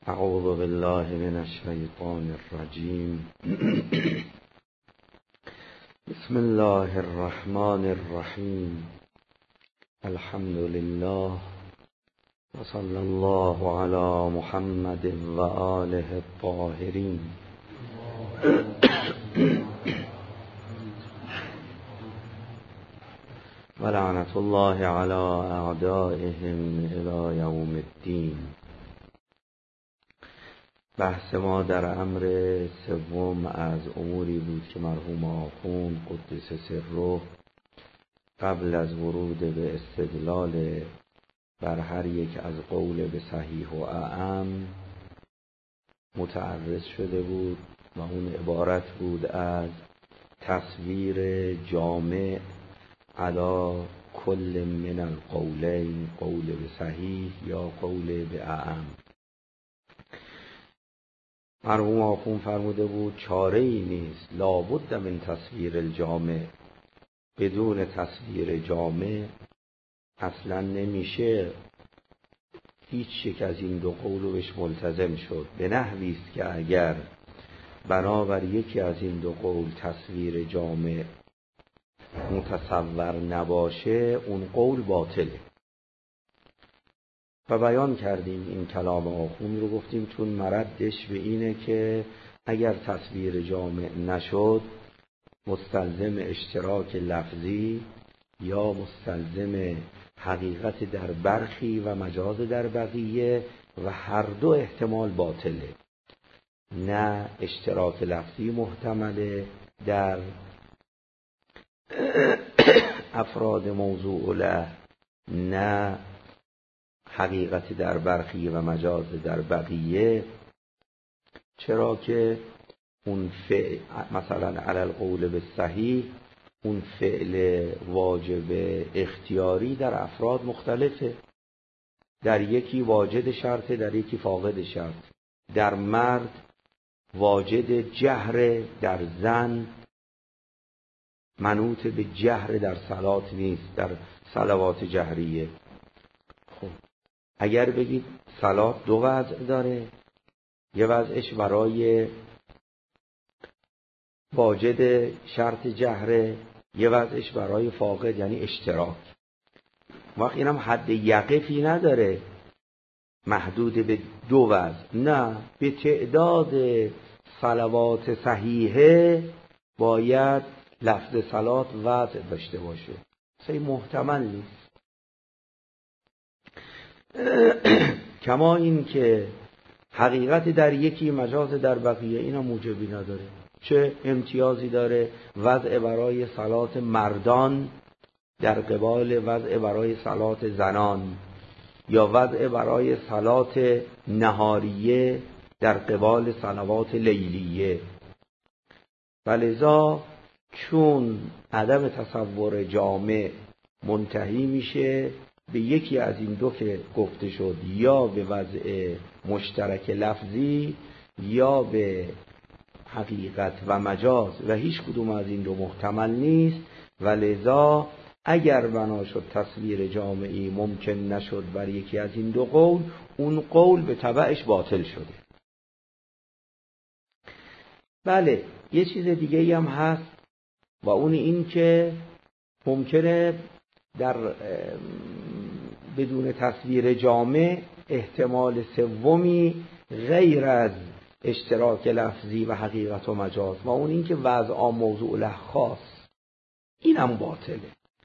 اعوذ بالله من الشیطان الرجیم. بسم الله الرحمن الرحیم. الحمد لله و صلی الله علی محمد و آله الطاهرین. و لعنت الله علی اعدائهم الی یوم الدین. بحث ما در امر سوم از اموری بود که مرحوم آخوند قدس سره قبل از ورود به استدلال بر هر یک از قول به صحیح و اعم متعرض شده بود و اون عبارت بود از تصویر جامع علی کل من القولین، قول به صحیح یا قول به اعم. مرحوم آخوند فرموده بود چاره ای نیست، لابد من تصویر الجامع، بدون تصویر جامع اصلا نمیشه هیچ یک از این دو قول رو بهش ملتزم شد. به نحوی است که اگر بنابر یکی از این دو قول تصویر جامع متصور نباشه اون قول باطله. و بیان کردیم این کلام آخوند رو، گفتیم چون مردش به اینه که اگر تصویر جامع نشد مستلزم اشتراک لفظی یا مستلزم حقیقت در برخی و مجاز در بقیه و هر دو احتمال باطله. نه اشتراک لفظی محتمله در افراد موضوع له، نه حقیقت در برخی و مجاز در بقیه. چرا که اون فعل مثلا علی القول به صحیح، اون فعل واجب اختیاری در افراد مختلفه، در یکی واجد شرطه، در یکی فاقد شرط. در مرد واجد جهر، در زن منوط به جهر در صلات نیست، در صلوات جهریه. خب اگر بگید صلات دو وضع داره، یه وضعش برای واجد شرط جهره، یه وضعش برای فاقد یعنی اشتراک. وقت اینم حد یقفی نداره محدود به دو وضع، نه، به تعداد صلوات صحیحه باید لفظ صلات وضع داشته باشه. اصلا محتمل نیست. کما این که حقیقت در یکی مجاز در بقیه، اینا موجبی نداره. چه امتیازی داره وضع برای صلات مردان در قبال وضع برای صلات زنان، یا وضع برای صلات نهاریه در قبال صلوات لیلیه؟ ولذا چون عدم تصور جامع منتهی میشه به یکی از این دو که گفته شد، یا به وضع مشترک لفظی یا به حقیقت و مجاز، و هیچ کدوم از این دو محتمل نیست. ولذا اگر بنا شد تصویر جامعی ممکن نشد بر یکی از این دو قول، اون قول به تبعش باطل شده. بله، یه چیز دیگه هم هست و اون این که ممکنه در بدون تصویر جامع احتمال سومی غیر از اشتراک لفظی و حقیقت و مجاز و اون این که وضع عام موضوع له خاص، اینم باطله.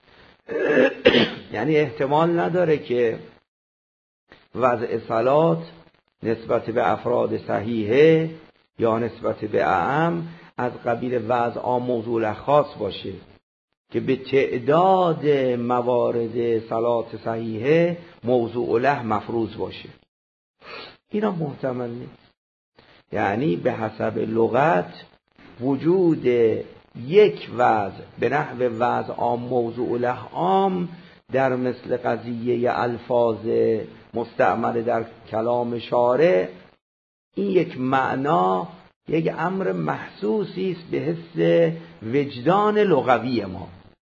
یعنی احتمال نداره که وضع صلات نسبت به افراد صحیحه یا نسبت به اعم از قبیل وضع عام موضوع له خاص باشه که به تعداد موارد صلات صحیحه موضوع له مفروض باشه. اینا محتمل نیست. یعنی به حسب لغت وجود یک وضع به نحو وضع عام موضوع له عام در مثل قضیه الفاظ مستعمل در کلام شارع، این یک معنا، یک امر محسوسی است به حس وجدان لغوی ما.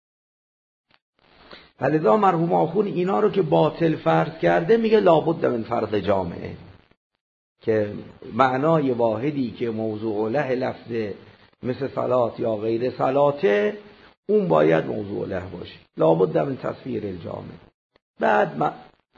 لذا مرحوم آخوند اینا رو که باطل فرض کرده میگه لابد من فرض جامعه، که معنای واحدی که موضوع له لفظ مثل صلات یا غیر صلاته، اون باید موضوع له باشه. لابد من تصویر الجامع. بعد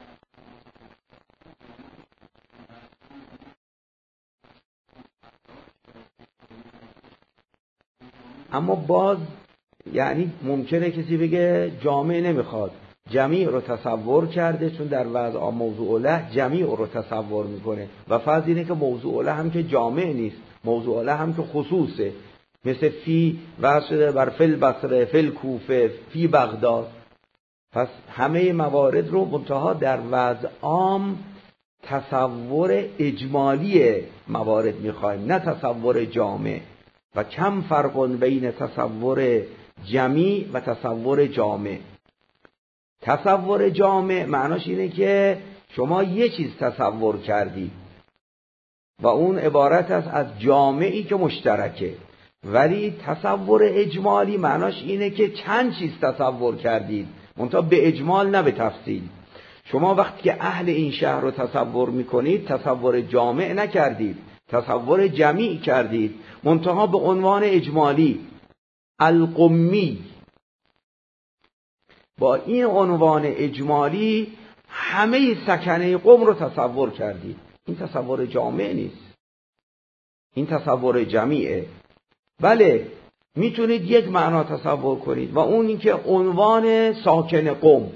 اما باز یعنی ممکنه کسی بگه جامع نمیخواد، جمیع رو تصور کرده، چون در وضع موضوع له جمیع رو تصور میکنه و فرض اینه که موضوع له هم که جامع نیست، موضوع له هم که خصوصه، مثل فی واسطه بر فل بصره، فل کوفه، فی بغداد. پس همه موارد رو منتها در وضع عام تصور اجمالی موارد میخوایم، نه تصور جامع. و کم فرق بین تصور جمیع و تصور جامع. تصور جامع معناش اینه که شما یه چیز تصور کردی و اون عبارت است از جامعی که مشترکه، ولی تصور اجمالی معناش اینه که چند چیز تصور کردید، منتها به اجمال نه به تفصیل. شما وقتی که اهل این شهر رو تصور میکنید تصور جامع نکردید، تصور جمیع کردید، منتها به عنوان اجمالی. القمی، با این عنوان اجمالی همه سکنه قم رو تصور کردید. این تصور جامع نیست، این تصور جمیعه. بله میتونید یک معنا تصور کنید و اون این که عنوان ساکن قم،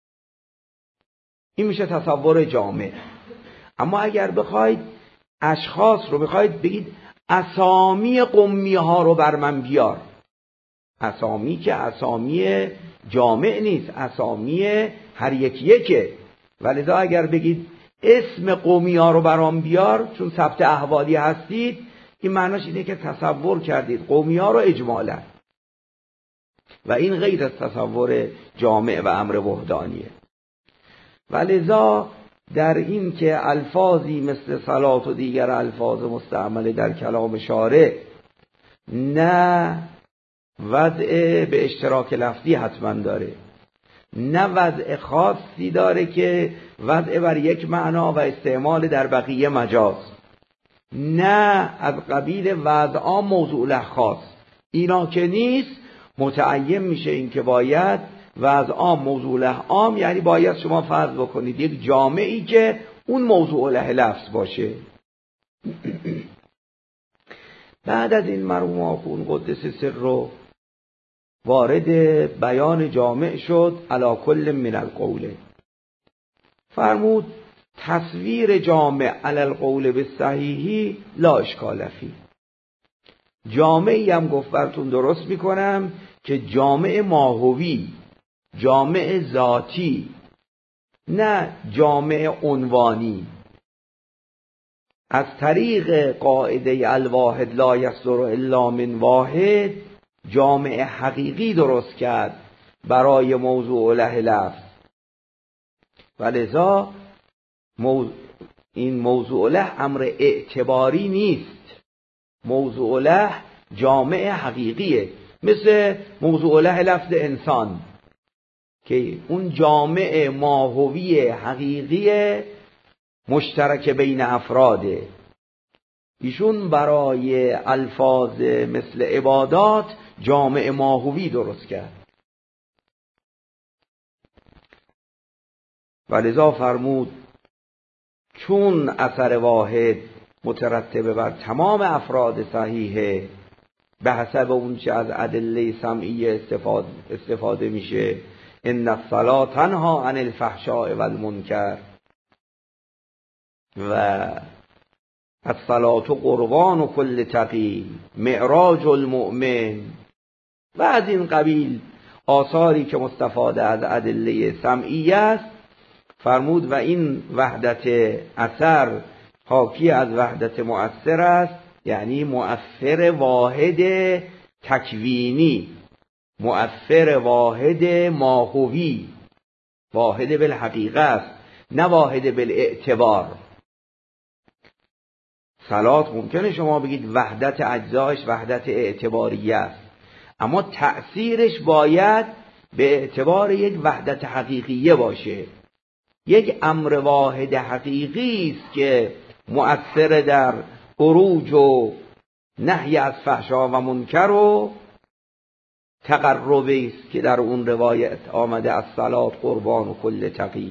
این میشه تصور جامع. اما اگر بخواید اشخاص رو بخواید بگید اسامی قمی ها رو بر من بیار، اسامی که اسامی جامع نیست، اسامی هر یکه. ولذا اگر بگید اسم قومی ها رو برام بیار چون ثبت احوالی هستید، این معناش اینه که تصور کردید قومی ها رو اجمالا، و این غیر از تصور جامع و امر وحدانیه. ولذا در این که الفاظی مثل صلات و دیگر الفاظ مستعمله در کلام شارع نه وضع به اشتراک لفظی حتما داره، نه وضع خاصی داره که وضع بر یک معنا و استعمال در بقیه مجاز، نه از قبیل وضع عام موضوع له خاص، اینا که نیست. متعین میشه این که باید وضع عام موضوع له عام، یعنی باید شما فرض بکنید یک جامعی که اون موضوع له لفظ باشه. بعد از این مرحوم آخوند قدس سر رو وارد بیان جامع شد علی کل من القول. فرمود تصویر جامع علی القول بالصحیح لا اشکال فیه. جامعی هم گفت براتون درست میکنم که جامع ماهوی، جامع ذاتی، نه جامع عنوانی. از طریق قاعده الواحد لا یصدر الا من واحد جامع حقیقی درست کرد برای موضوع له لفظ. ولذا این موضوع له امر اعتباری نیست، موضوع له جامع حقیقیه، مثل موضوع له لفظ انسان که اون جامع ماهوی حقیقی مشترک بین افراده. ایشون برای الفاظ مثل عبادات جامع ماهوی درست کرد. ولذا فرمود چون اثر واحد مترتب بر تمام افراد صحیحه به حسب اون چه از ادله سمعی استفاده میشه، ان الصلاة تنها عن الفحشاء والمنکر و الصلاة قربان کل تقی معراج المؤمن و از این قبیل آثاری که مستفاده از ادله سمعی است. فرمود و این وحدت اثر حاکی از وحدت مؤثر است، یعنی مؤثر واحد تکوینی، مؤثر واحد ماهوی، واحد بالحقیقه است نه واحد بالاعتبار. صلات ممکنه شما بگید وحدت اجزایش وحدت اعتباریه است، اما تأثیرش باید به اعتبار یک وحدت حقیقیه باشه، یک امر واحد حقیقی است که مؤثر در عروج و نهی از فحشا و منکر و تقربی است که در اون روایت آمده از صلات قربان و کل تقی.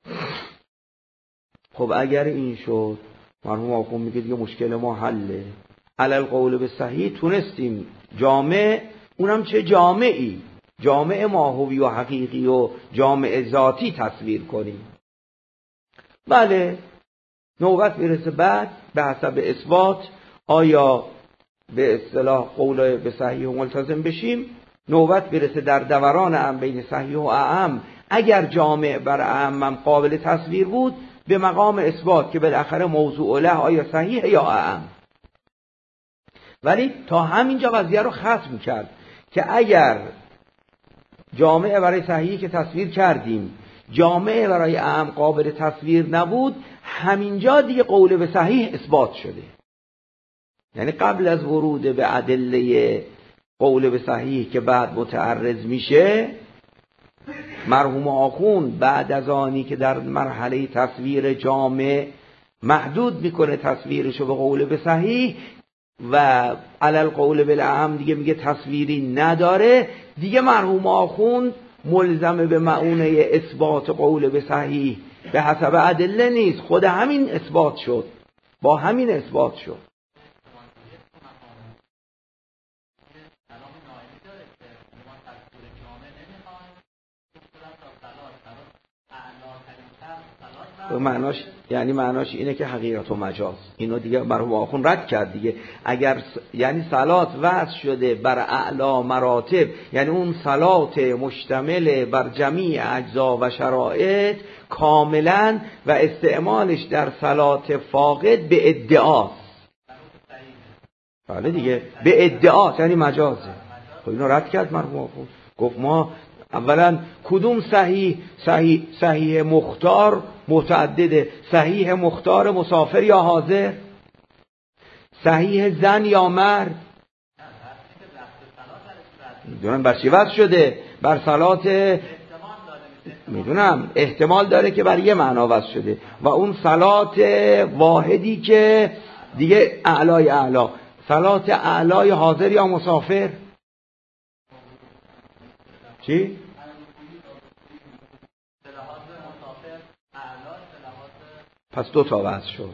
خب اگر این شد مرحوم آخوند میگه دیگه مشکل ما حله. علی القول به صحیح تونستیم جامع، اونم چه جامعی، جامع ماهوی و حقیقی و جامع ذاتی تصویر کنیم. بله نوبت میرسه بعد به حسب اثبات آیا به اصطلاح قول به صحیح و ملتزم بشیم. نوبت میرسه در دوران هم بین صحیح و اعم اگر جامع بر اعم قابل تصویر بود به مقام اثبات که بالاخره موضوع له آیا صحیح یا اعم. ولی تا همینجا قضیه رو ختم کرد که اگر جامع برای صحیحی که تصویر کردیم جامع برای اعم قابل تصویر نبود، همینجا دیگه قول به صحیح اثبات شده. یعنی قبل از ورود به ادله قول به صحیح که بعد متعرض میشه، مرحوم آخوند بعد از آنی که در مرحله تصویر جامع محدود میکنه تصویرشو به قول به صحیح و علل قول بالاعم دیگه میگه تصویری نداره، دیگه مرحوم آخوند ملزم به معونه اثبات قول به صحیح به حسب ادله نیست، خود همین اثبات شد، با همین اثبات شد. معناش یعنی معناش اینه که حقیقت و مجاز اینو دیگه مرحوم آخوند رد کرد دیگه. اگر یعنی صلات وضع شده بر اعلا مراتب، یعنی اون صلات مشتمل بر جمیع اجزا و شرایط کاملا و استعمالش در صلات فاقد به ادعاست. بله دیگه به ادعاست یعنی مجازه. خب اینو رد کرد مرحوم آخوند، گفت ما اولا کدوم صحیح مختار متعدده، صحیح مختار مسافر یا حاضر، صحیح زن یا مرد. میدونم بر چی وضع شده، بر صلات میدونم احتمال داره که بر یه معنا وضع شده و اون صلات واحدی که دیگه اعلای اعلا، صلات اعلای حاضر یا مسافر. چی؟ پس دو تا وضع شد.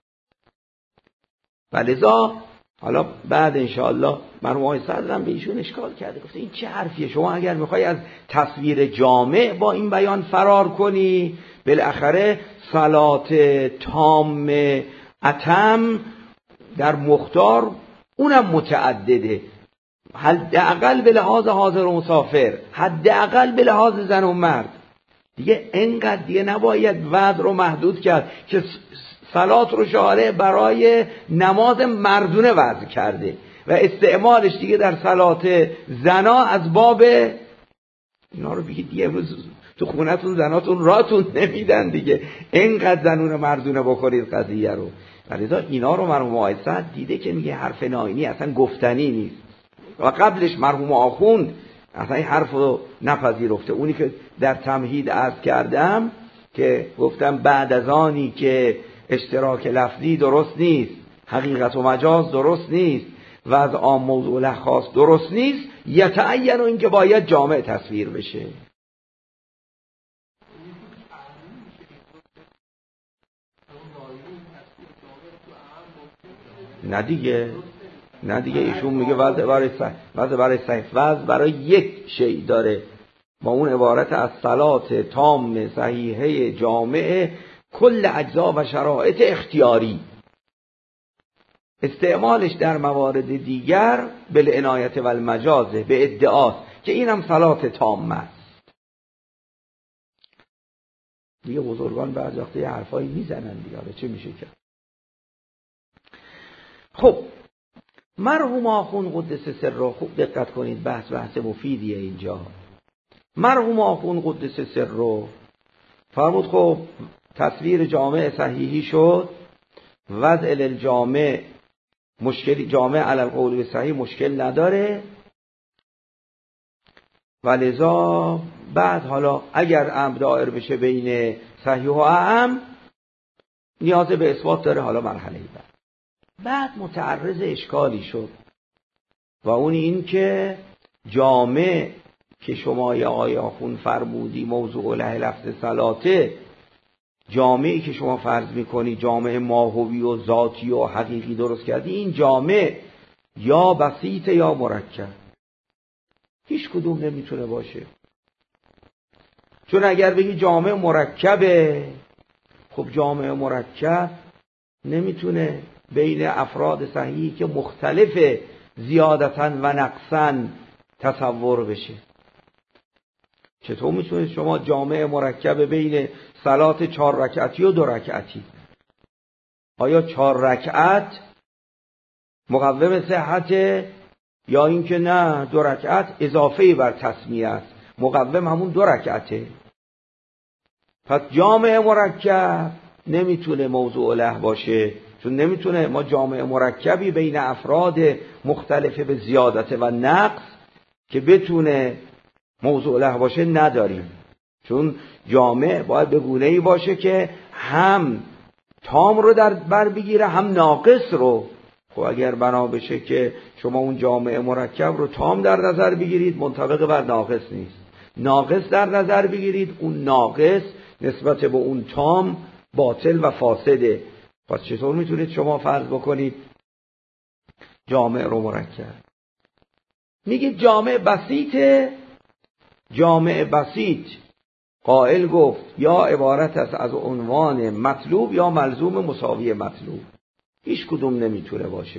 ولذا حالا بعد انشاءالله مرحوم آقای صدرم به ایشون اشکال کرده، گفته این چه حرفیه، شما اگر میخوای از تصویر جامع با این بیان فرار کنی بالاخره صلات تام اتم در مختار اونم متعدده، حداقل به لحاظ حاضر و مسافر، حداقل به لحاظ زن و مرد. دیگه اینقدر دیگه نباید وعد رو محدود کرد که صلات رو شارع برای نماز مردونه وضع کرده و استعمالش دیگه در صلات زنا از باب اینا رو بگید دیگه امروز تو خونتون زناتون راتون نمیدن دیگه، اینقدر زنون مردونه بخورید قضیه رو. ولی اینا رو مرحوم آقای صدر دیده که میگه حرف ناینی اصلا گفتنی نیست و قبلش مرحوم آخوند اصلا این حرف رو نپذیرفته. اونی که در تمهید عرض کردم که گفتم بعد از آنی که اشتراک لفظی درست نیست، حقیقت و مجاز درست نیست و از عام موضوع له خاص درست نیست، یتعین این که باید جامع تصویر بشه. نه دیگه ایشون میگه وضع برای صحیح وضع برای یک شیء داره با اون عبارت از صلات تام صحیحه جامع کل اجزا و شرایط اختیاری، استعمالش در موارد دیگر بالعنایت و المجازه به ادعاست که اینم صلات تام است. دیگه بزرگان بعضی وقتا یه حرفایی میزنن دیگه، چه میشه کرد؟ خب مرحوم آخوند قدس سره، خوب دقت کنید، بحث مفیدیه اینجا. مرحوم آخوند قدس سره فرمود خب تصویر جامع صحیحی شد، وضع للجامع مشکلی، جامع علی القول صحیح مشکل نداره و لذا بعد حالا اگر امر دایر بشه بین صحیح و اعم نیاز به اثبات داره. حالا مرحله بعد متعرض اشکالی شد و اون این که جامع که شما یا آقای آخوند فرمودی موضوع له لفظ صلاته، جامعی که شما فرض میکنی جامع ماهوی و ذاتی و حقیقی درست کردی، این جامع یا بسیط یا مرکب، هیچ کدوم نمیتونه باشه. چون اگر بگی جامع مرکبه، خب جامع مرکب نمیتونه بین افراد صحیحی که مختلف زیادتاً و نقصاً تصور بشه. چطور میتونید شما جامع مرکب بین صلات 4 رکعتی و 2 رکعتی؟ آیا 4 رکعت مقوم صحت یا اینکه نه 2 رکعت اضافه بر تسمیه است، مقوم همون 2 رکعته؟ پس جامع مرکب نمیتونه موضوع له باشه، چون نمیتونه. ما جامع مرکبی بین افراد مختلف به زیادت و نقص که بتونه موضوع له باشه نداریم. چون جامع باید به گونه‌ای باشه که هم تام رو در بر بگیره هم ناقص رو. خب اگر بنا بشه که شما اون جامع مرکب رو تام در نظر بگیرید، منطبق بر ناقص نیست. ناقص در نظر بگیرید، اون ناقص نسبت به اون تام باطل و فاسده. پس چطور میتونید شما فرض بکنید جامع رو مرکب؟ میگید جامع بسیطه. جامع بسیط قائل گفت یا عبارت است از عنوان مطلوب یا ملزوم مساوی مطلوب. هیچ کدوم نمیتونه باشه.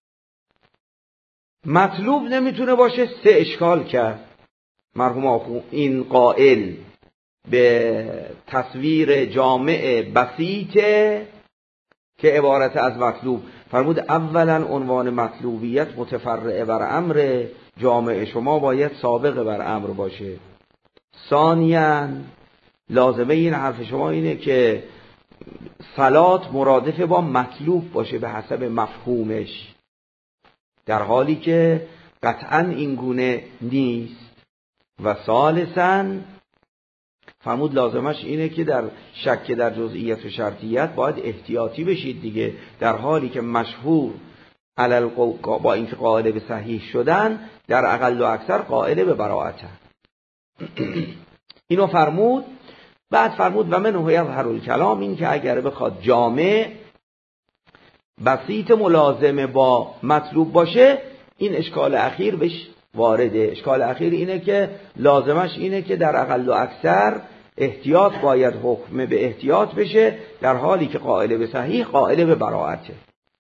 مطلوب نمیتونه باشه. 3 اشکال کرد مرحوم آخوند این قائل به تصویر جامع بسیطه که عبارت از مطلوب. فرمود اولا عنوان مطلوبیت متفرع بر امر، جامع شما باید سابق بر امر باشه. ثانیاً لازمه این حرف شما اینه که صلات مرادف با مطلوب باشه به حسب مفهومش، در حالی که قطعاً این گونه نیست. و ثالثاً فرمود لازمش اینه که در شک در جزئیت و شرطیت باید احتیاطی بشید دیگه، در حالی که مشهور با اینکه قائل به صحیح شدن در اقل و اکثر قائل به براءته. اینو فرمود. بعد فرمود و منه یظهر الکلام، این که اگر بخواد جامع بسیط ملازمه با مطلوب باشه، این اشکال اخیر بهش وارده. اشکال اخیر اینه که لازمش اینه که در اقل و اکثر احتیاط باید حکم به احتیاط بشه، در حالی که قائل به صحیح قائل به براءته.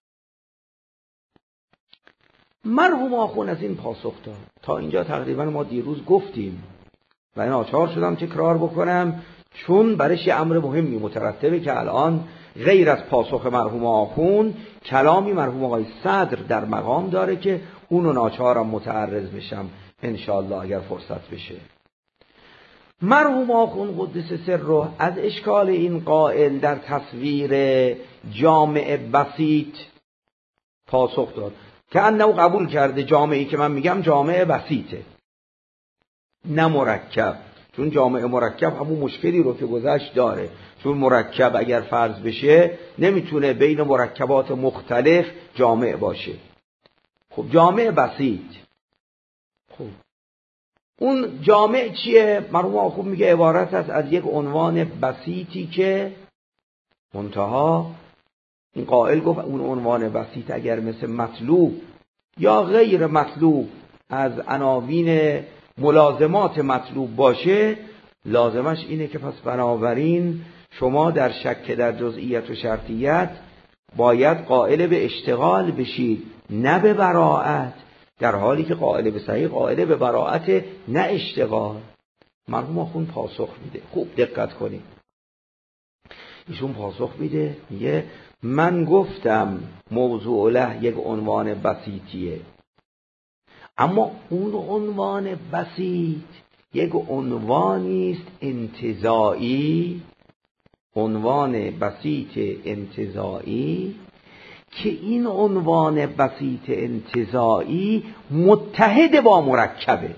مرحوم آخوند از این پاسخ داد. تا اینجا تقریبا ما دیروز گفتیم و این ناچار شدم تکرار بکنم، چون برش یه امر مهمی مترتبه که الان غیر از پاسخ مرحوم آخوند کلامی مرحوم آقای صدر در مقام داره که اونو ناچارم متعرض بشم انشاءالله اگر فرصت بشه. مرحوم آخوند قدس سره از اشکال این قائل در تصویر جامع بسیط پاسخ داد که انه قبول کرده جامعی که من میگم جامع بسیطه نه مرکب. چون جامع مرکب همون مشکلی رو که گذشت داره، چون مرکب اگر فرض بشه نمیتونه بین مرکبات مختلف جامع باشه. خب جامع بسیط، خب اون جامع چیه؟ مرحوم آخوند میگه عبارت است از یک عنوان بسیطی که منتها این قائل گفت اون عنوان بسیط اگر مثل مطلوب یا غیر مطلوب از عناوین ملازمات مطلوب باشه، لازمش اینه که پس بنابراین شما در شک در جزئیت و شرطیت باید قائل به اشتغال بشید نه به براءت، در حالی که قائل به صحیح قائل به براءت نه اشتغال. مرحوم آخوند پاسخ میده. خوب دقت کنید. ایشون پاسخ میده، میگه من گفتم موضوع له یک عنوان بسیطیه، اما اون عنوان بسیط یک عنوانی است انتزاعی، عنوان بسیط انتزاعی که این عنوان بسیط انتزاعی متحد با مرکبه.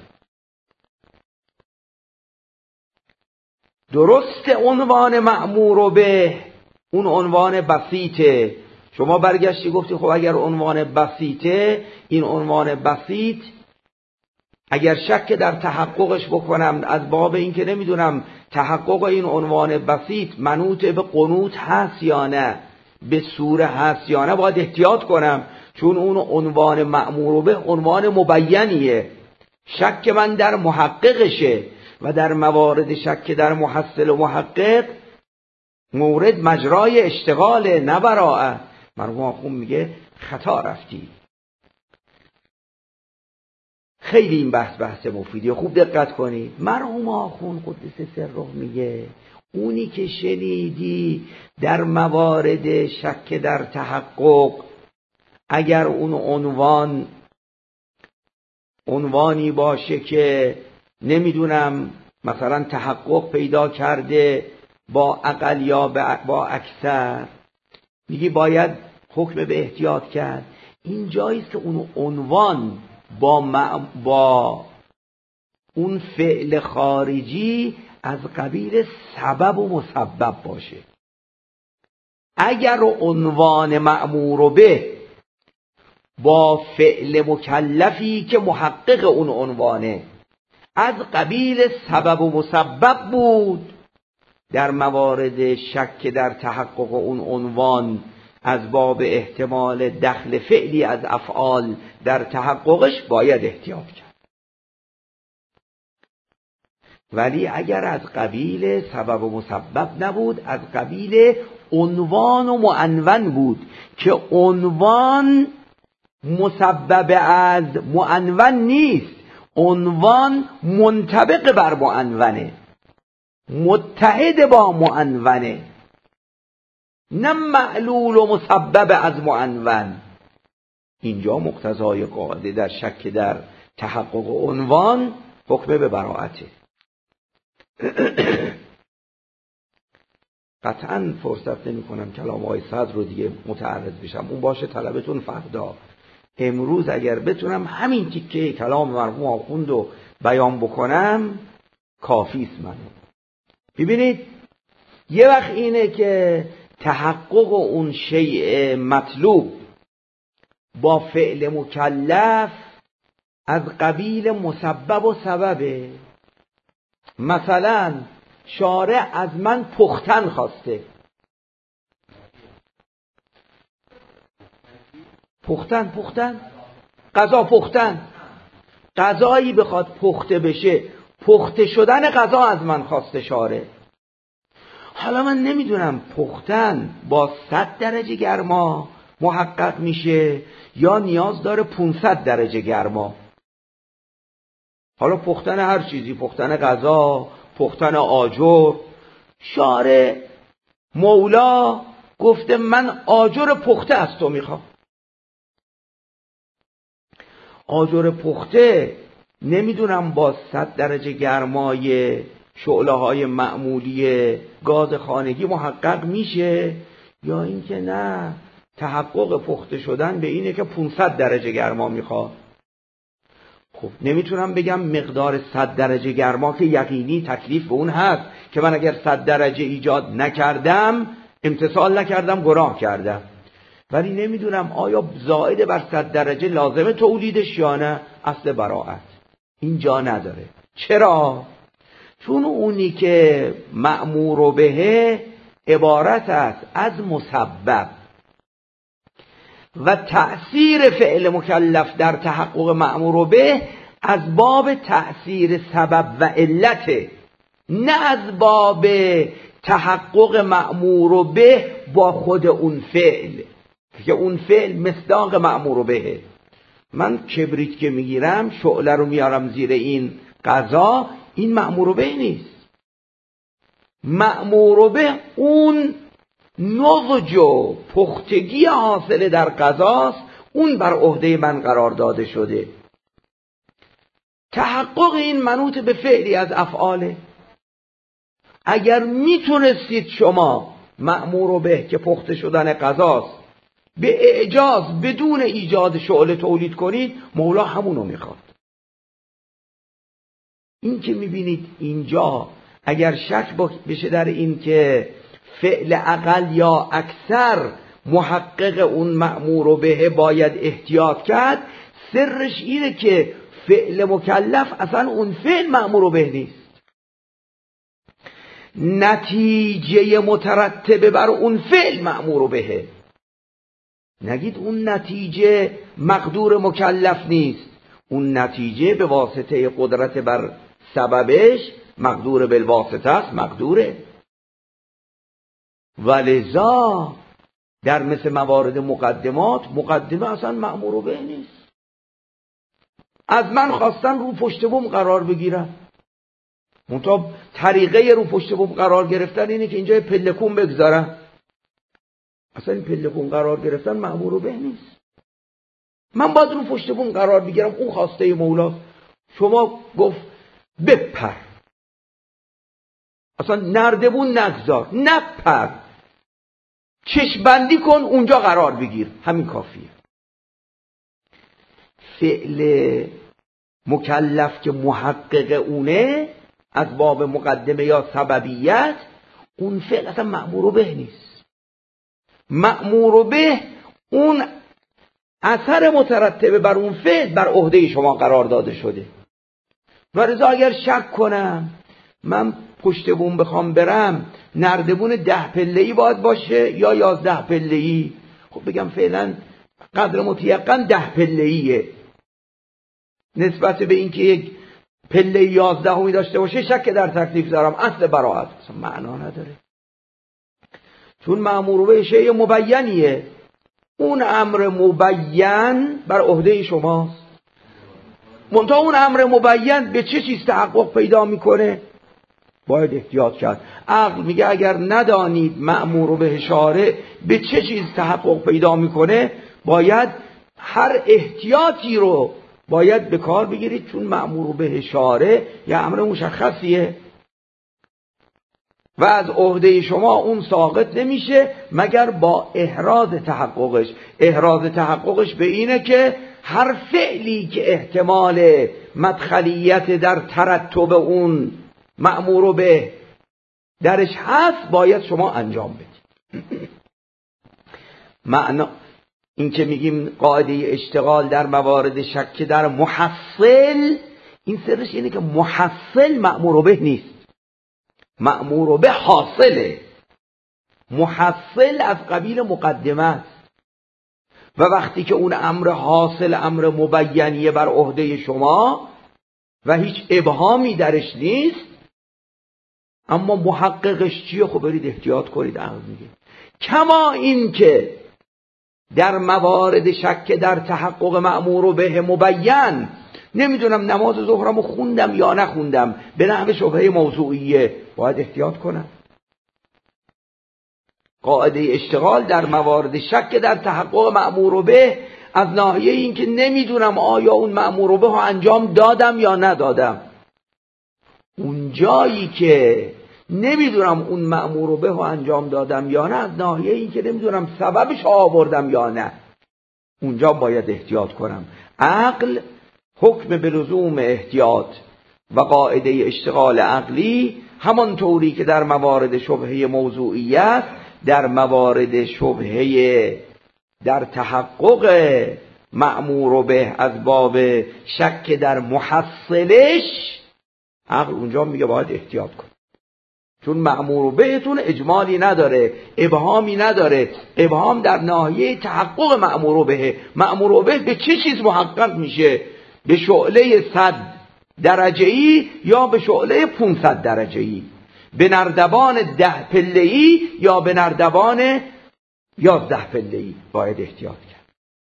درست عنوان مأمور به اون عنوان بسیطه. شما برگشتی گفتی خب اگر عنوان بسیطه، این عنوان بسیط اگر شک در تحققش بکنم از باب این که نمیدونم تحقق این عنوان بسیط منوط به قنوت هست یا نه، به سوره هست یا نه، باید احتیاط کنم، چون اون عنوان مأمور به عنوان مبینیه. شک من در محققشه و در موارد شک در محصل و محقق مورد مجرای اشتغاله نه براءه. مرحوم آخوند میگه خطا رفتی. خیلی این بحث مفیدیه، خوب دقت کنید. مرحوم آخوند قدس سره میگه اونی که شنیدی در موارد شک در تحقق، اگر اون عنوانی باشه که نمیدونم مثلا تحقق پیدا کرده با اقل یا با اکثر، میگی باید حکم به احتیاط کرد. این جاییست که اون عنوان با اون فعل خارجی از قبیل سبب و مسبب باشه. اگر عنوان مأمور به با فعل مکلفی که محقق اون عنوانه از قبیل سبب و مسبب بود، در موارد شک در تحقق اون عنوان از باب احتمال دخل فعلی از افعال در تحققش باید احتیاط کرد. ولی اگر از قبیل سبب و مسبب نبود، از قبیل عنوان و معنون بود که عنوان مسبب از معنون نیست، عنوان منطبق بر معنونه، متحد با معنونه، نه معلول و مسبب از معنون. اینجا مقتضای قاعده در شک در تحقق عنوان حکم به براءته. قطعا فرصت نمی کنم کلام آقای صدر رو دیگه متعرض بشم، اون باشه طلبتون فردا. امروز اگر بتونم همین تیکه کلام مرحوم آخوند رو بیان بکنم کافیست. من ببینید یه وقت اینه که تحقق اون شیء مطلوب با فعل مکلف از قبیل مسبب و سببه. مثلا شارع از من پختن خواسته، پختن غذا پختن، غذایی بخواد پخته بشه، پخته شدن غذا از من خواسته شارع. حالا من نمیدونم پختن با 100 درجه گرما محقق میشه یا نیاز داره 500 درجه گرما. حالا پختن هر چیزی، پختن غذا، پختن آجر، شارع مولا گفته من آجر پخته از تو میخوام. آجر پخته نمیدونم با 100 درجه گرمای شعله های معمولی گاز خانگی محقق میشه، یا اینکه نه تحقق پخته شدن به اینه که 500 درجه گرما میخواد. خب نمیتونم بگم مقدار 100 درجه گرما که یقینی تکلیف به اون هست که من اگر 100 درجه ایجاد نکردم، امتثال نکردم، گناه کردم. ولی نمیدونم آیا زائد بر 100 درجه لازمه تولیدش یا نه. اصل براءت اینجا نداره. چرا؟ چون اونی که مأمور به عبارت است از مسبب و تأثیر فعل مکلف در تحقق مأمور به از باب تأثیر سبب و علته، نه از باب تحقق مأمور به با خود اون فعل که اون فعل مصداق مأمور به. من کبریت که میگیرم شعله رو میارم زیر این غذا، این مأمور به نیست. مأمور به اون نضج و پختگی حاصل در غذاست، اون بر عهده من قرار داده شده. تحقق این منوط به فعلی از افعاله. اگر میتونستید شما مأمور به که پخته شدن غذاست به اعجاز بدون ایجاد شعله تولید کنید، مولا همونو میخواد. این که میبینید اینجا اگر شک بشه در این که فعل اقل یا اکثر محقق اون مأمور به باید احتیاط کرد، سرش اینه که فعل مکلف اصلا اون فعل مأمور به نیست، نتیجه مترتبه بر اون فعل مأمور بهه. نگید اون نتیجه مقدور مکلف نیست، اون نتیجه به واسطه قدرت بر سببش مقدور بالواسطه است، مقدوره. ولذا در مثل موارد مقدمه اصلا مأمور به نیست. از من خواستن رو پشت بوم قرار بگیرن، منتها طریقه رو پشت بوم قرار گرفتن اینه که اینجا پلکون بگذارن. اصلا این پلکون قرار گرفتن مأمور به نیست. من باید رو پشت بوم قرار بگیرم، اون خواسته مولاست. شما گفت بپر، اصلا نردبون نگذار، نپر، چشم بندی کن، اونجا قرار بگیر، همین کافیه. فعل مکلف که محقق اونه از باب مقدمه یا سببیت، اون فعل اصلا مأمور به نیست. مأمور به اون اثر مترتبه بر اون فعل بر عهده شما قرار داده شده. و لذا اگر شک کنم من پشت بوم بخوام برم، نردبون 10 پله‌ای باید باشه یا 11 پله‌ای؟ خب بگم فعلا قدر متیقن 10 پله‌ایه، نسبت به اینکه یک پله 11 داشته باشه شک در تکلیف دارم، اصل براءت اصلا معنا نداره. چون مأمور به شیء مبینیه، اون امر مبین بر عهده شماست. منتها اون امر مبین به چه چیز تحقق پیدا میکنه؟ باید احتیاط کرد. عقل میگه اگر ندانید مأمور به شارع به چه چیز تحقق پیدا میکنه، باید هر احتیاطی رو باید به کار بگیرید، چون مأمور به شارع یه امر مشخصیه و از عهده شما اون ساقط نمیشه مگر با احراز تحققش. احراز تحققش به اینه که هر فعلی که احتمال مدخلیت در ترتب اون مأمور به درش هست باید شما انجام بدید. معنا این که میگیم قاعده اشتغال در موارد شک در محصل، این سرش اینه که محصل مأمور به نیست، مأمور به حاصله. محصل از قبیل مقدمه است و وقتی که اون امر حاصل امر مبینیه بر عهده شما و هیچ ابهامی درش نیست، اما محققش چیه؟ خب برید احتیاط کنید. عقل میگه کما این که در موارد شک در تحقق مأمور به مبین، نمیدونم نماز ظهرمو خوندم یا نخوندم، به نحو شبهه موضوعیه، باید احتیاط کنم. قاعده اشتغال در موارد شک در تحقق مأمور به از ناحیه این که نمیدونم آیا اون مأمور به ها انجام دادم یا ندادم. اون جایی که نمیدونم اون مأمور به ها انجام دادم یا نه، از ناحیه این که نمیدونم سببش آوردم یا نه، اونجا باید احتیاط کنم. عقل حکم به لزوم احتیاط و قاعده اشتغال عقلی همانطوری که در موارد شبهه موضوعیت، در موارد شبهه در تحقق مأمور به از باب شک در محصلش، عقل اونجا میگه باید احتیاط کن، چون مأمور بهتون اجمالی نداره، ابهامی نداره. ابهام در ناحیه تحقق مأمور به. مأمور به چه چیز محقق میشه؟ به شعله 100 درجه‌ای یا به شعله 500 درجه‌ای؟ به نردبان 10 پله‌ای یا به نردبان 11 پله‌ای؟ باید احتیاط کرد.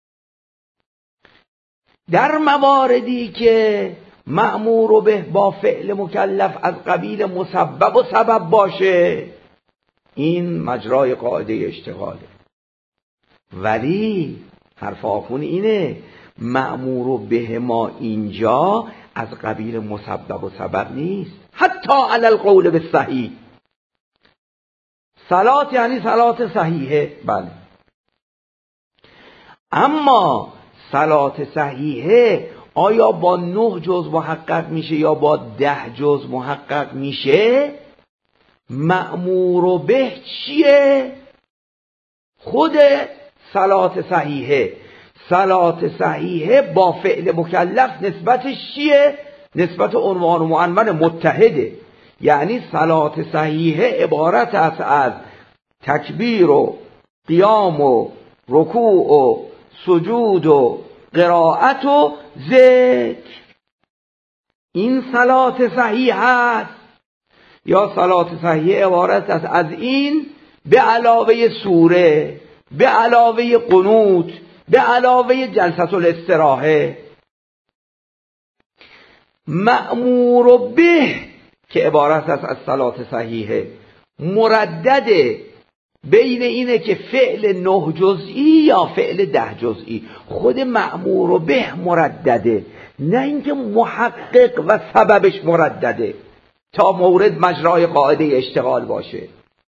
در مواردی که مأمور به با فعل مکلف از قبیل مسبب و سبب باشه، این مجرای قاعده اشتغاله. ولی حرف آخون اینه مأمور به ما اینجا از قبیل مسبب و سبب نیست، حتی علی القول بالصحیح. صلات یعنی صلات صحیحه، بله، اما صلات صحیحه آیا با 9 جز محقق میشه یا با 10 جز محقق میشه؟ مأمور به چیه؟ خود صلات صحیحه. صلات صحیحه با فعل مکلف نسبتش چیه؟ نسبت عنوان و معنون متحده. یعنی صلات صحیحه عبارت است از تکبیر و قیام و رکوع و سجود و قرائت و ذکر. این صلات صحیح است. یا صلات صحیح عبارت است از این به علاوه سوره، به علاوه قنوت، به علاوه جلسه الاستراحه. مأمور به که عبارت است از صلات صحیحه مردده بین اینه که فعل 9 جزئی یا فعل 10 جزئی. خود مأمور به مردده، نه اینکه محقق و سببش مردده تا مورد مجرای قاعده اشتغال باشه.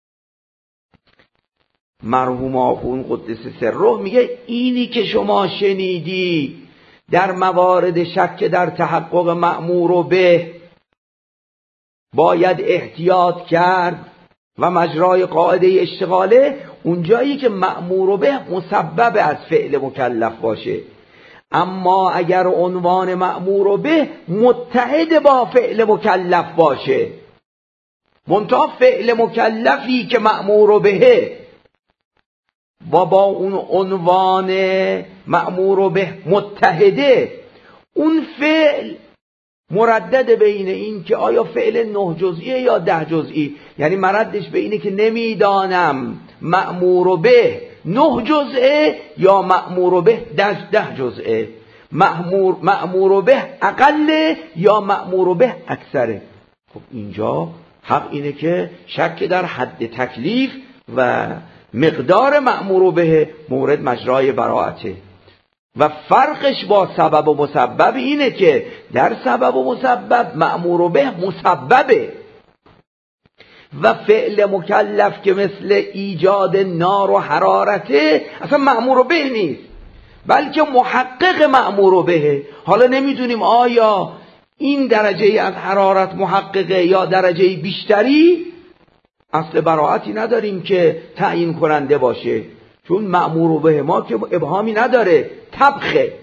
مرحوم آخوند قدس سره میگه اینی که شما شنیدی در موارد شک در تحقق مأمور به باید احتیاط کرد و مجرای قاعده اشتغاله، اونجایی که مأمور به مسبب از فعل مکلف باشه. اما اگر عنوان مأمور به متحد با فعل مکلف باشه، منتها فعل مکلفی که مأمور بهه و با اون عنوان مأمور به متحده، اون فعل مردد بین این که آیا فعل 9 جزئی یا 10 جزئی. یعنی مردش به اینه که نمیدانم مأمور به 9 جزئه یا مأمور به 10 جزئه، مأمور به اقل یا مأمور به اکثره. خب اینجا حق اینه که شک در حد تکلیف و مقدار مأمور به مورد مجرای براءته. و فرقش با سبب و مسبب اینه که در سبب و مسبب مأمور به مسببه و فعل مکلف که مثل ایجاد نار و حرارته اصلا مأمور به نیست، بلکه محقق مأمور به. حالا نمیدونیم آیا این درجه از حرارت محققه یا درجه بیشتری، اصل براعتی نداریم که تعیین کننده باشه، چون مأمور به ما که ابهامی نداره، طبخه،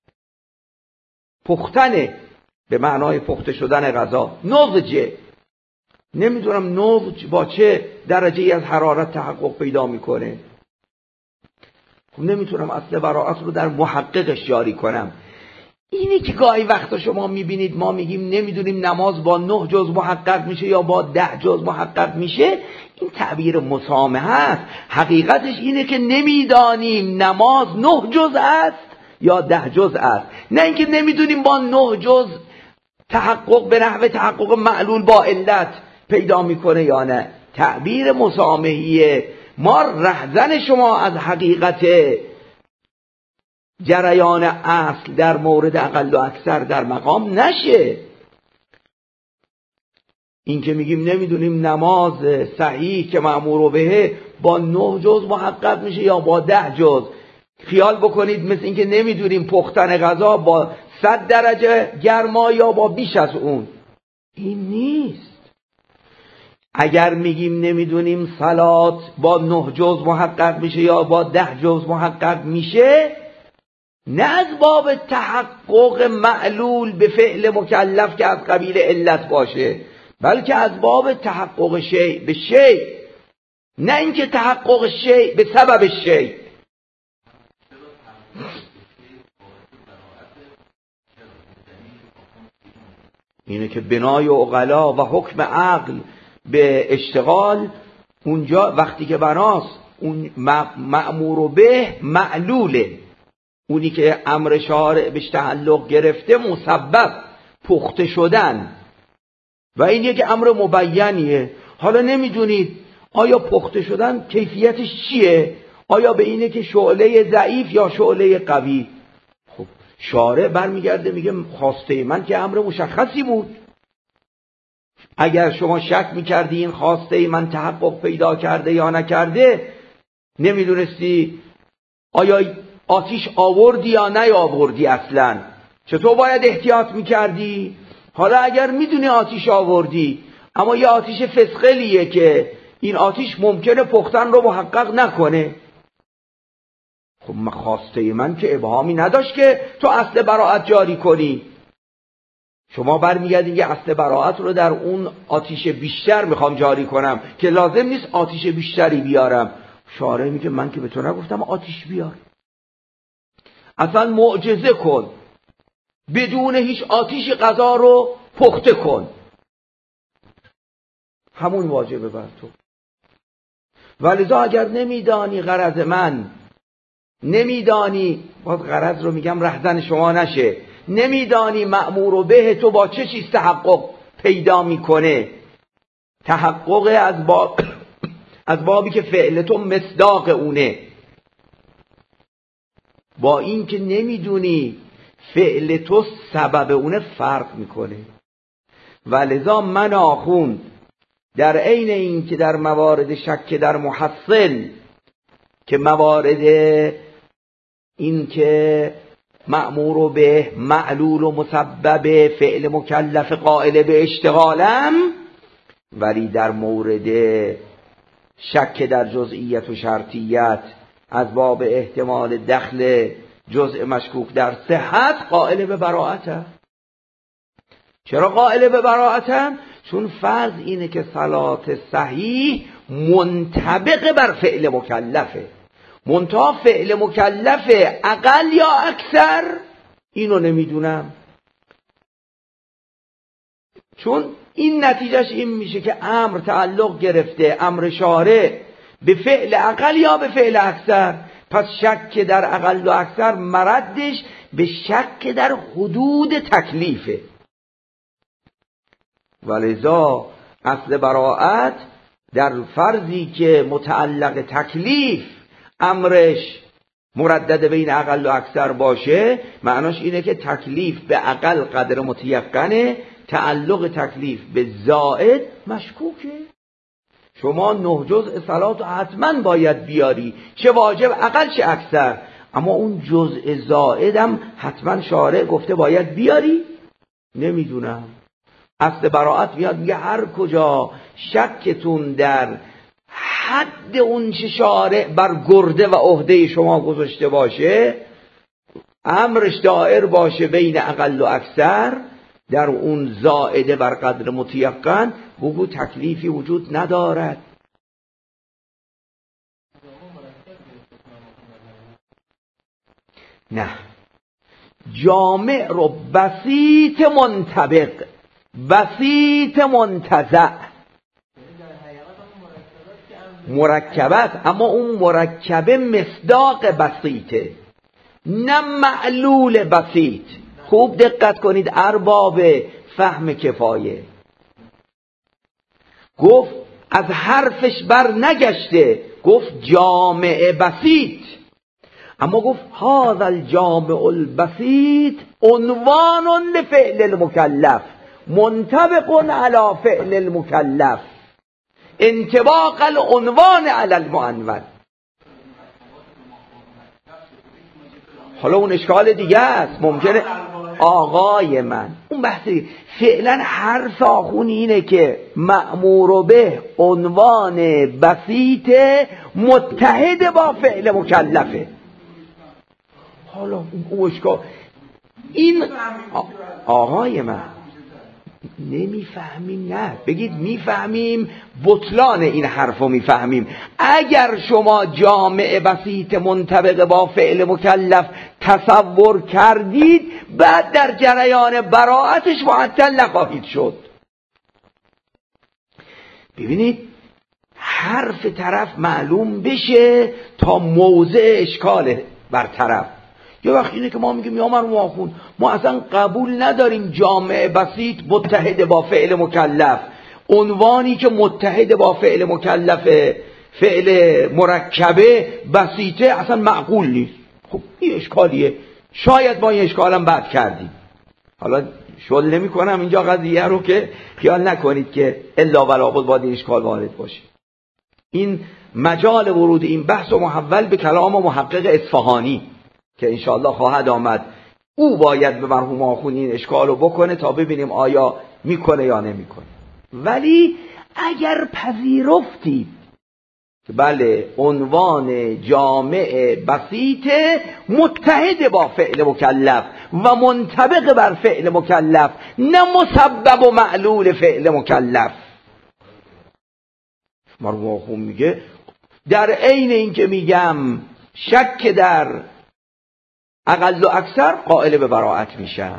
پختنه به معنای پخته شدن غذا، نضجه. نمیدونم نضج با چه درجه از حرارت تحقق پیدا میکنه. خب نمیتونم اصل براعت رو در محققش جاری کنم. اینی که گاهی وقتا شما میبینید ما میگیم نمیدونیم نماز با 9 جز محقق میشه یا با 10 جز محقق میشه، این تعبیر مسامحه است. حقیقتش اینه که نمیدانیم نماز 9 جز است یا 10 جز است، نه اینکه نمیدونیم با 9 جز تحقق به نحو تحقق معلول با علت پیدا میکنه یا نه. تعبیر مسامحیه ما رهزن شما از حقیقت جریان اصل در مورد اقل و اکثر در مقام نشه. این که میگیم نمیدونیم نماز صحیح که مأمور به با 9 جز محقق میشه یا با 10 جز، خیال بکنید مثل این که نمیدونیم پختن غذا با 100 درجه گرما یا با بیش از اون. این نیست. اگر میگیم نمیدونیم صلات با 9 جز محقق میشه یا با 10 جز محقق میشه، نه از باب تحقق معلول به فعل مکلف که از قبیل علت باشه، بلکه از باب تحقق شیء به شیء، نه اینکه تحقق شیء به سبب شیء. اینه که بنای عقلا و حکم عقل به اشتغال اونجا وقتی که بناست اون مأمور به معلوله، اونی که امر شارع بهش تعلق گرفته مسبب پخته شدن و این یک امر مبینیه. حالا نمیدونید آیا پخته شدن کیفیتش چیه، آیا به اینه که شعله ضعیف یا شعله قوی. خب شارع برمیگرده میگه خواسته من که امر مشخصی بود، اگر شما شک میکردی این خواسته من تحقق پیدا کرده یا نکرده، نمیدونستی آیا آتیش آوردی یا نیاوردی، اصلا چطور باید احتیاط میکردی؟ حالا اگر میدونی آتیش آوردی، اما یه آتیش فسقلیه که این آتیش ممکنه پختن رو محقق نکنه. خب خواسته من که ابهامی نداشت که تو اصل براءت جاری کنی. شما برمیگردین یه اصل براءت رو در اون آتیش بیشتر میخوام جاری کنم که لازم نیست آتیش بیشتری بیارم. شارع میگه من که به تو نگفتم آتیش بیار، اصلا معجزه کن، بدون هیچ آتیش غذا رو پخته کن، همون واجبه بر تو. ولذا اگر نمیدانی غرض من، نمیدانی، باز غرض رو میگم رهزن شما نشه، نمیدانی مأمور به تو با چه چیز تحقق پیدا میکنه، تحقق از بابی که فعل تو مصداق اونه، با این که نمیدونی فعل تو سبب اونه فرق میکنه. ولذا من آخوند در عین این که در موارد شک در محصل، که موارد این که مأمور به معلول و مسبب فعل مکلف قائل به اشتغالم، ولی در مورد شک در جزئیت و شرطیت از باب احتمال دخل جزء مشکوک در صحت قائل به براءتم. چرا قائل به براءتم؟ چون فرض اینه که صلات صحیح منطبق بر فعل مکلفه، منتها فعل مکلفه اقل یا اکثر اینو نمیدونم، چون این نتیجهش این میشه که امر تعلق گرفته، امر شارع، به فعل اقل یا به فعل اکثر. پس شک در اقل و اکثر مردش به شک در حدود تکلیفه. ولذا اصل براءت در فرضی که متعلق تکلیف امرش مردد بین اقل و اکثر باشه، معناش اینه که تکلیف به اقل قدر متیقنه، تعلق تکلیف به زائد مشکوکه. شما 9 جزء صلات حتما باید بیاری، چه واجب اقل چه اکثر، اما اون جزء زائدم حتما شارع گفته باید بیاری. نمیدونم. اصل براءت میاد میگه هر کجا شکتون در حد اون چه شارع بر گرده و عهده شما گذاشته باشه، امرش دائر باشه بین اقل و اکثر، در اون زائده بر قدر متیقن، بگو تکلیفی وجود ندارد. نه، جامع رو بسیط منطبق، بسیط منتزع، مرکبت، اما اون مرکبه مصداق بسیطه نه معلول بسیط. خوب دقت کنید ارباب فهم کفایه، گفت از حرفش بر نگشته، گفت جامع بسیط، اما گفت هذا الجامع البسیط عنوان لفعل المکلف منطبق علی فعل المکلف، انطباق العنوان علی المعنون. حالا اون اشکال دیگه است، ممکنه آقای من اون بحثی فعلا حرف آخونی اینه که مأمور به عنوان بسیط متحد با فعل مکلفه. حالا اون اشکال، این آقای من نمیفهمیم، نه بگید میفهمیم، بطلان این حرفو میفهمیم. اگر شما جامع بسیط منطبق با فعل مکلف تصور کردید، بعد در جریان براءتش معطل نخواهید شد. ببینید حرف طرف معلوم بشه تا موضع اشکال بر طرف. یه وقت اینه که ما میگیم یا مرحوم آخوند ما اصلا قبول نداریم جامع بسیط متحد با فعل مکلف، عنوانی که متحد با فعل مکلف فعل مرکبه بسیطه اصلا معقول نیست. خب این اشکالیه، شاید با این اشکالم بعد کردیم. حالا شل نمی کنم اینجا قضیه رو که خیال نکنید که الا ولا بد باید این اشکال وارد باشه. این مجال ورود این بحث و محول به کلام محقق اصفهانی که انشاءالله خواهد آمد، او باید به مرحوم آخوند این اشکال رو بکنه تا ببینیم آیا میکنه یا نمیکنه. ولی اگر پذیرفتید که بله عنوان جامع بسیط متحد با فعل مکلف و منطبق بر فعل مکلف، نه مسبب و معلول فعل مکلف. مرحوم آخوند میگه در عین این که میگم شک در اقل و اکثر قائل به براءت میشه.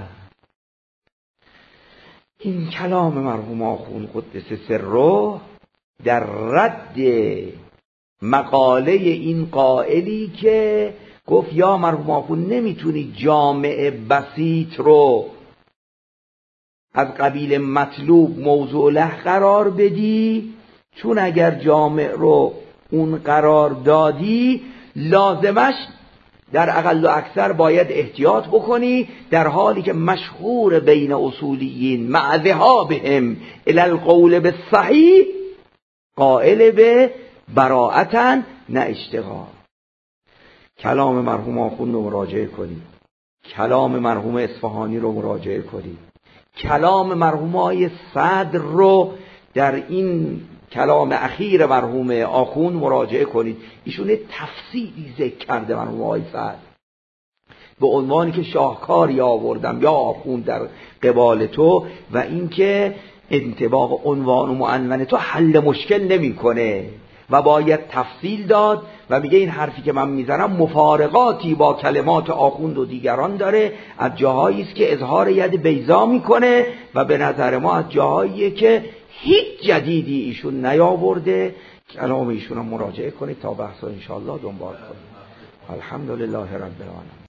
این کلام مرحوم آخوند قدس سره در رد مقاله این قائلی که گفت یا مرحوم آخوند نمیتونی جامع بسیط رو از قبیل مطلوب موضوع له قرار بدی، چون اگر جامع رو اون قرار دادی لازمش در اقل و اکثر باید احتیاط بکنی، در حالی که مشهور بین اصولیین مع ذهابهم الی القول بالصحیح قائل به براءتن نه اشتغال. کلام مرحوم آخوند رو مراجعه کنید، کلام مرحوم اصفهانی رو مراجعه کنید، کلام مرحوم های صدر رو در این کلام اخیر مرحوم آخوند مراجعه کنید. ایشون تفصیلی ذکر کرده مرحوم های صدر به عنوانی که شاهکاری آوردم یا آخوند در قبال تو، و اینکه انطباق عنوان و معنون تو حل مشکل نمیکنه و باید تفصیل داد، و میگه این حرفی که من میزنم مفارقاتی با کلمات آخوند و دیگران داره، از جاهایی است که اظهار ید بیضا میکنه و به نظر ما از جاهاییه که هیچ جدیدی ایشون نیاورده. کلام ایشون رو مراجعه کنید تا بحثا انشاءالله دنبال کنید. الحمدلله رب العالمین.